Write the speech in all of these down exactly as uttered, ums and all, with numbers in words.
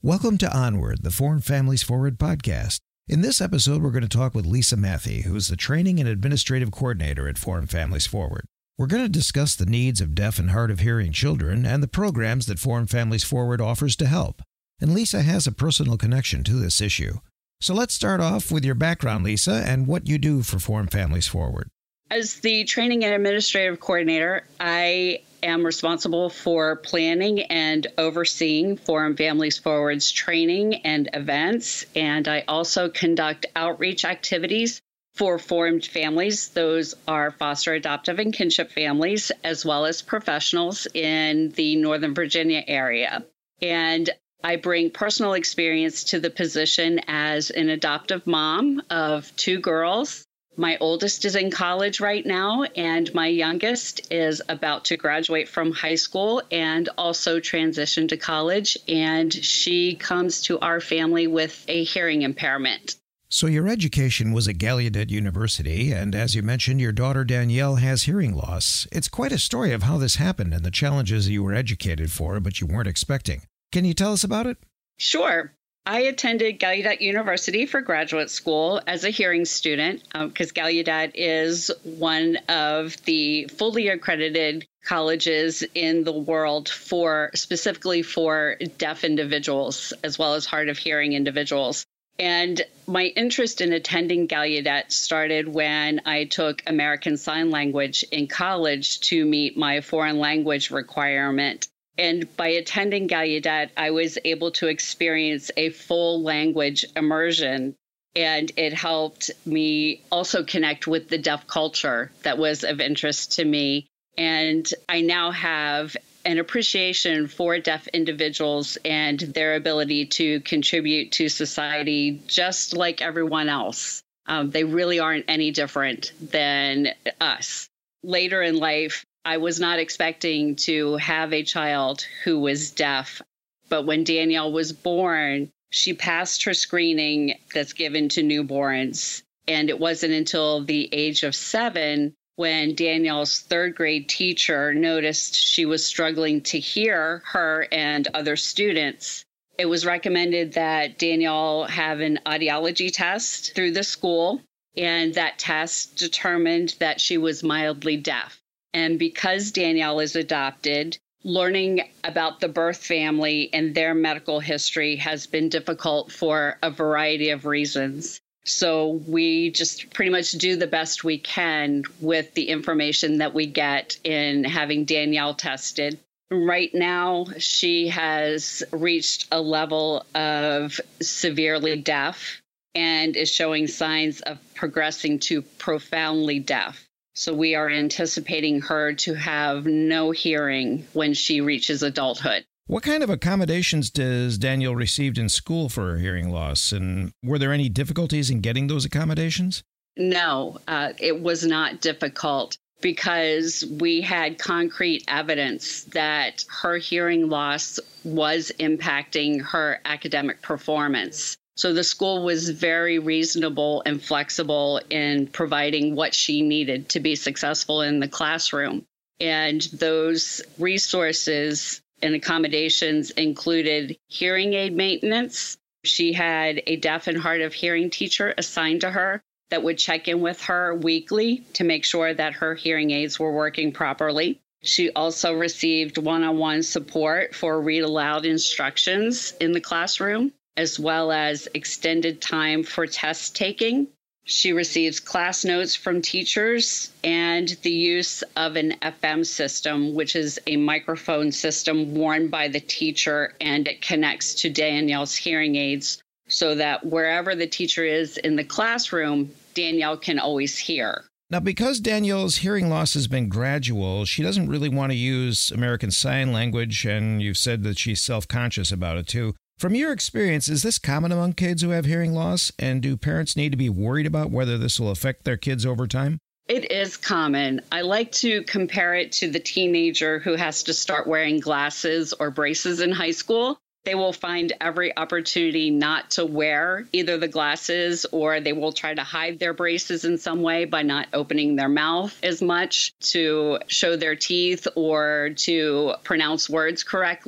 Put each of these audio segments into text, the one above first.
Welcome to Onward, the Foreign Families Forward podcast. In this episode, we're going to talk with Lisa Matthey, who's the Training and Administrative Coordinator at Foreign Families Forward. We're going to discuss the needs of deaf and hard of hearing children and the programs that Foreign Families Forward offers to help. And Lisa has a personal connection to this issue. So let's start off with your background, Lisa, and what you do for Foreign Families Forward. As the Training and Administrative Coordinator, I am responsible for planning and overseeing Foreign Families Forward's training and events, and I also conduct outreach activities for foreign families. Those are foster, adoptive, and kinship families, as well as professionals in the Northern Virginia area. And I bring personal experience to the position as an adoptive mom of two girls. My oldest is in college right now, and my youngest is about to graduate from high school and also transition to college. And she comes to our family with a hearing impairment. So your education was at Gallaudet University, and as you mentioned, your daughter Danielle has hearing loss. It's quite a story of how this happened and the challenges you were educated for, but you weren't expecting. Can you tell us about it? Sure. I attended Gallaudet University for graduate school as a hearing student because um, Gallaudet is one of the fully accredited colleges in the world for specifically for deaf individuals as well as hard of hearing individuals. And my interest in attending Gallaudet started when I took American Sign Language in college to meet my foreign language requirement. And by attending Gallaudet, I was able to experience a full language immersion, and it helped me also connect with the deaf culture that was of interest to me. And I now have an appreciation for deaf individuals and their ability to contribute to society just like everyone else. Um, they really aren't any different than us. Later in life, I was not expecting to have a child who was deaf, but when Danielle was born, she passed her screening that's given to newborns. And it wasn't until the age of seven when Danielle's third grade teacher noticed she was struggling to hear her and other students. It was recommended that Danielle have an audiology test through the school, and that test determined that she was mildly deaf. And because Danielle is adopted, learning about the birth family and their medical history has been difficult for a variety of reasons. So we just pretty much do the best we can with the information that we get in having Danielle tested. Right now, she has reached a level of severely deaf and is showing signs of progressing to profoundly deaf. So we are anticipating her to have no hearing when she reaches adulthood. What kind of accommodations does Danielle receive in school for her hearing loss? And were there any difficulties in getting those accommodations? No, uh, it was not difficult because we had concrete evidence that her hearing loss was impacting her academic performance. So the school was very reasonable and flexible in providing what she needed to be successful in the classroom. And those resources and accommodations included hearing aid maintenance. She had a deaf and hard of hearing teacher assigned to her that would check in with her weekly to make sure that her hearing aids were working properly. She also received one-on-one support for read aloud instructions in the classroom, as well as extended time for test taking. She receives class notes from teachers and the use of an F M system, which is a microphone system worn by the teacher, and it connects to Danielle's hearing aids so that wherever the teacher is in the classroom, Danielle can always hear. Now, because Danielle's hearing loss has been gradual, she doesn't really want to use American Sign Language, and you've said that she's self-conscious about it too. From your experience, is this common among kids who have hearing loss? And do parents need to be worried about whether this will affect their kids over time? It is common. I like to compare it to the teenager who has to start wearing glasses or braces in high school. They will find every opportunity not to wear either the glasses, or they will try to hide their braces in some way by not opening their mouth as much to show their teeth or to pronounce words correctly.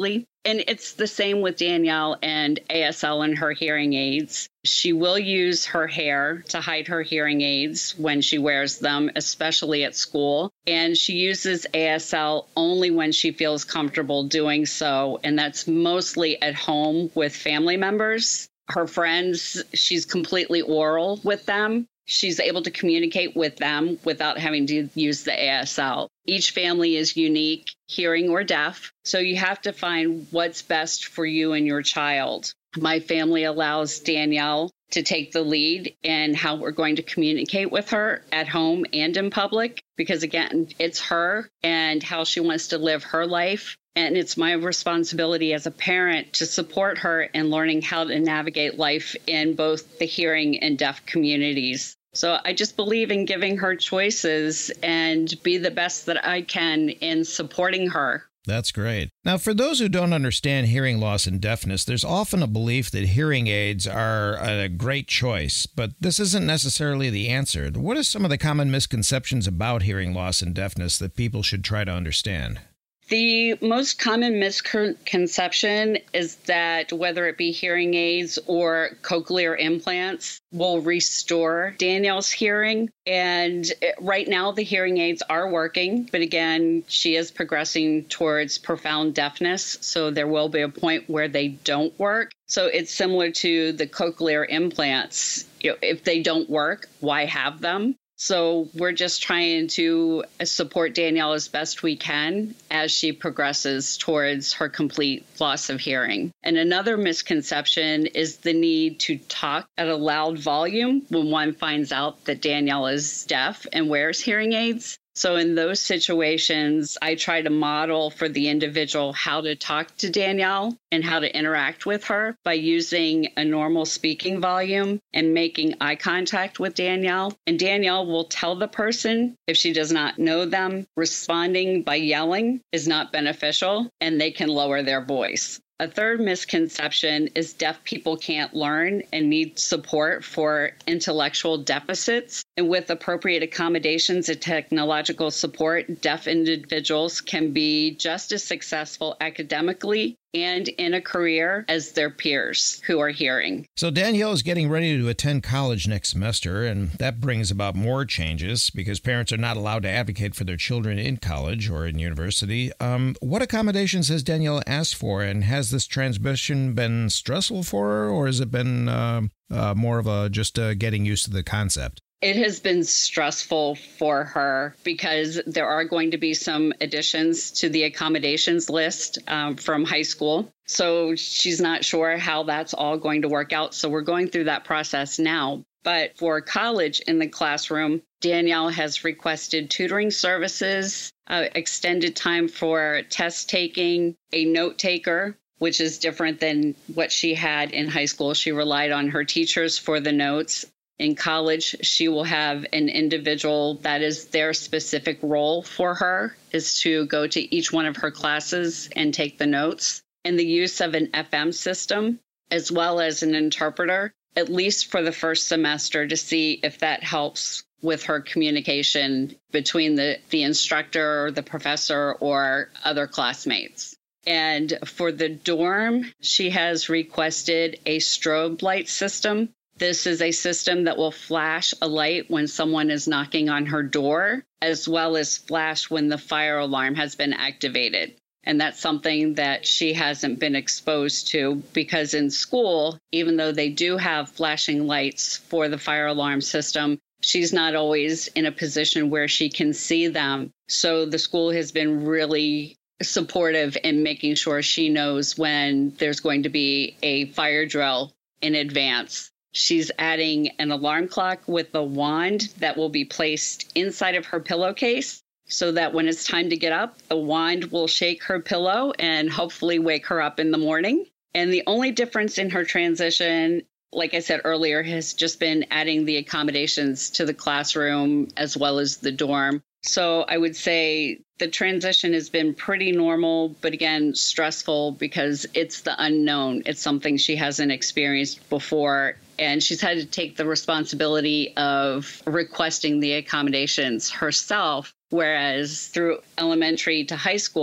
And it's the same with Danielle and A S L and her hearing aids. She will use her hair to hide her hearing aids when she wears them, especially at school. And she uses A S L only when she feels comfortable doing so. And that's mostly at home with family members. Her friends, she's completely oral with them. She's able to communicate with them without having to use the A S L. Each family is unique, hearing or deaf, so you have to find what's best for you and your child. My family allows Danielle to take the lead in how we're going to communicate with her at home and in public, because again, it's her and how she wants to live her life. And it's my responsibility as a parent to support her in learning how to navigate life in both the hearing and deaf communities. So I just believe in giving her choices and be the best that I can in supporting her. That's great. Now, for those who don't understand hearing loss and deafness, there's often a belief that hearing aids are a great choice, but this isn't necessarily the answer. What are some of the common misconceptions about hearing loss and deafness that people should try to understand? The most common misconception is that whether it be hearing aids or cochlear implants will restore Danielle's hearing. And right now the hearing aids are working, but again, she is progressing towards profound deafness. So there will be a point where they don't work. So it's similar to the cochlear implants. You know, if they don't work, why have them? So we're just trying to support Danielle as best we can as she progresses towards her complete loss of hearing. And another misconception is the need to talk at a loud volume when one finds out that Danielle is deaf and wears hearing aids. So in those situations, I try to model for the individual how to talk to Danielle and how to interact with her by using a normal speaking volume and making eye contact with Danielle. And Danielle will tell the person if she does not know them, responding by yelling is not beneficial, and they can lower their voice. A third misconception is deaf people can't learn and need support for intellectual deficits. And with appropriate accommodations and technological support, deaf individuals can be just as successful academically and in a career as their peers who are hearing. So Danielle is getting ready to attend college next semester, and that brings about more changes because parents are not allowed to advocate for their children in college or in university. Um, what accommodations has Danielle asked for, and has this transition been stressful for her, or has it been uh, uh, more of a just uh, getting used to the concept? It has been stressful for her because there are going to be some additions to the accommodations list um, from high school. So she's not sure how that's all going to work out. So we're going through that process now. But for college in the classroom, Danielle has requested tutoring services, uh, extended time for test taking, a note taker, which is different than what she had in high school. She relied on her teachers for the notes. In college, she will have an individual that is their specific role for her, is to go to each one of her classes and take the notes. And the use of an F M system, as well as an interpreter, at least for the first semester, to see if that helps with her communication between the, the instructor or the professor or other classmates. And for the dorm, she has requested a strobe light system. This is a system that will flash a light when someone is knocking on her door, as well as flash when the fire alarm has been activated. And that's something that she hasn't been exposed to because in school, even though they do have flashing lights for the fire alarm system, she's not always in a position where she can see them. So the school has been really supportive in making sure she knows when there's going to be a fire drill in advance. She's adding an alarm clock with a wand that will be placed inside of her pillowcase so that when it's time to get up, the wand will shake her pillow and hopefully wake her up in the morning. And the only difference in her transition, like I said earlier, has just been adding the accommodations to the classroom as well as the dorm. So I would say the transition has been pretty normal, but again, stressful because it's the unknown. It's something she hasn't experienced before. And she's had to take the responsibility of requesting the accommodations herself, whereas through elementary to high school,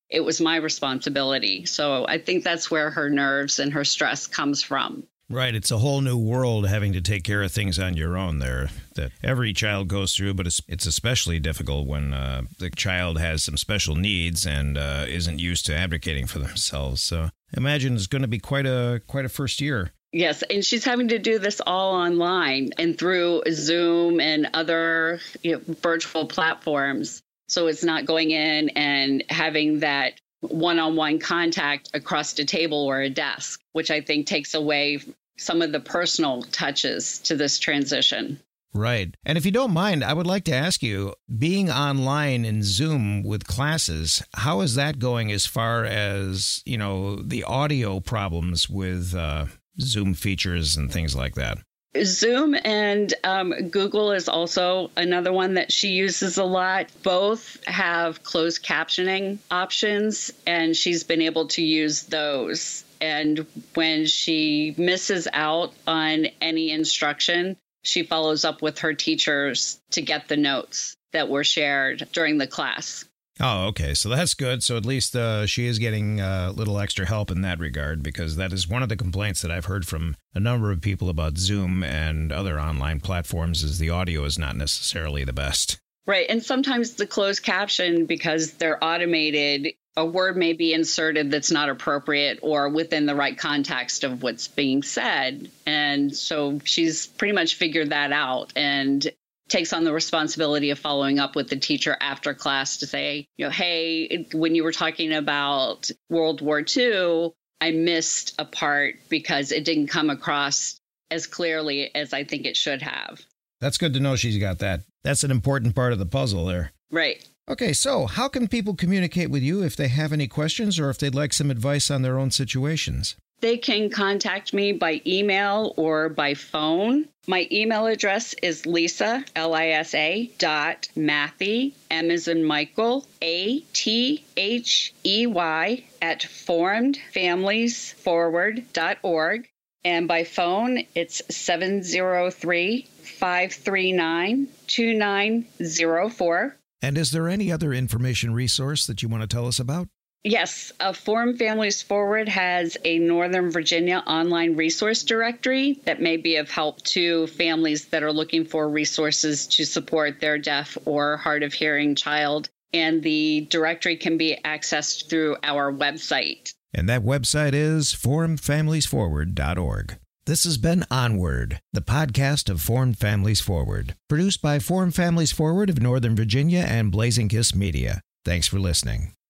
it was my responsibility. So I think that's where her nerves and her stress comes from. Right. It's a whole new world having to take care of things on your own there that every child goes through, but it's, it's especially difficult when uh, the child has some special needs and uh, isn't used to advocating for themselves. So imagine it's going to be quite a quite a first year. Yes, and she's having to do this all online and through Zoom and other you know, virtual platforms. So it's not going in and having that one-on-one contact across a table or a desk, which I think takes away some of the personal touches to this transition. Right. And if you don't mind, I would like to ask you, being online in Zoom with classes, how is that going as far as, you know, the audio problems with uh, Zoom features and things like that? Zoom and um, Google is also another one that she uses a lot. Both have closed captioning options, and she's been able to use those. And when she misses out on any instruction, she follows up with her teachers to get the notes that were shared during the class. Oh, okay. So that's good. So at least uh, she is getting a little extra help in that regard, because that is one of the complaints that I've heard from a number of people about Zoom and other online platforms is the audio is not necessarily the best. Right. And sometimes the closed caption, because they're automated, a word may be inserted that's not appropriate or within the right context of what's being said. And so she's pretty much figured that out and takes on the responsibility of following up with the teacher after class to say, you know, hey, when you were talking about World War Two, I missed a part because it didn't come across as clearly as I think it should have. That's good to know she's got that. That's an important part of the puzzle there. Right. Okay, so how can people communicate with you if they have any questions or if they'd like some advice on their own situations? They can contact me by email or by phone. My email address is Lisa, L I S A, dot Mathey, M as in Michael, A T H E Y, at formed families forward dot org. And by phone, it's seven zero three, five three nine, two nine zero four. And is there any other information resource that you want to tell us about? Yes, uh, Formed Families Forward has a Northern Virginia online resource directory that may be of help to families that are looking for resources to support their deaf or hard of hearing child. And the directory can be accessed through our website. And that website is formed families forward dot org. This has been Onward, the podcast of Formed Families Forward, produced by Formed Families Forward of Northern Virginia and Blazing Kiss Media. Thanks for listening.